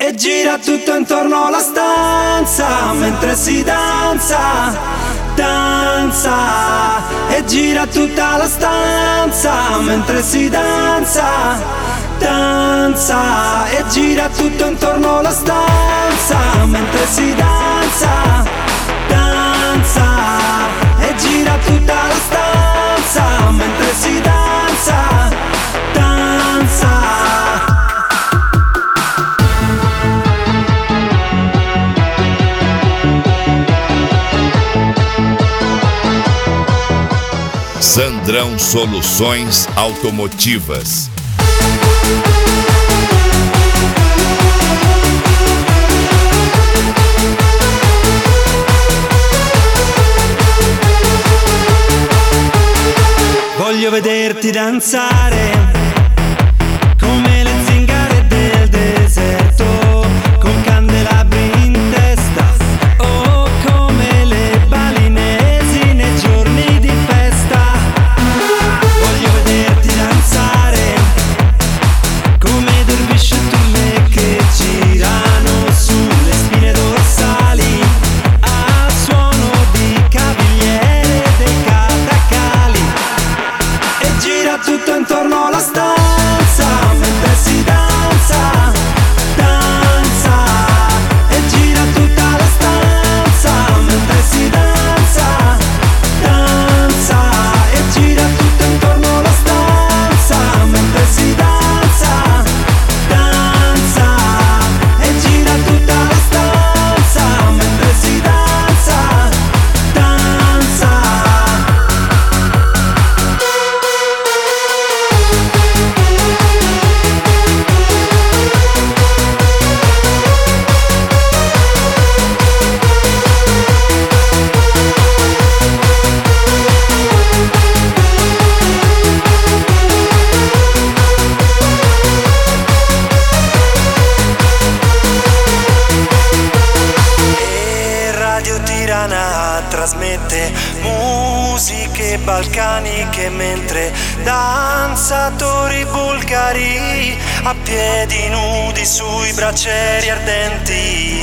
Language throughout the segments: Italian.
E gira tutto intorno alla stanza mentre si danza, danza. E gira tutta la stanza mentre si danza, danza. E gira tutto intorno alla stanza mentre si danza, danza. E gira tutta la stanza mentre si danza, danza. Sandrão Soluções Automotivas. Voglio vederti danzare come le zingare del deserto, con candelabri in testa, o come le balinesi nei giorni di festa. Voglio vederti danzare come dervisce turme che girano sulle spine dorsali al suono di cavigliere dei catacali. E gira tutto intorno alla stanza mentre si danza, danza. E gira tutta la stanza mentre si danza, danza. E gira tutto intorno alla stanza mentre si danza, danza. E gira tutta la stanza mentre si danza, danza. E Radio Tirana trasmette musiche balcaniche mentre danzatori bulgari a piedi nudi sui braccieri ardenti.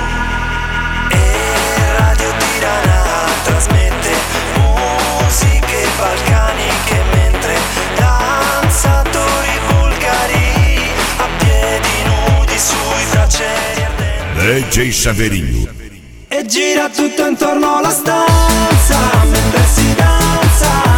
E Radio Tirana trasmette musiche balcaniche mentre danzatori bulgari a piedi nudi sui braccieri ardenti. DJ Chaveirinho. E gira tutto intorno alla stanza mentre si danza,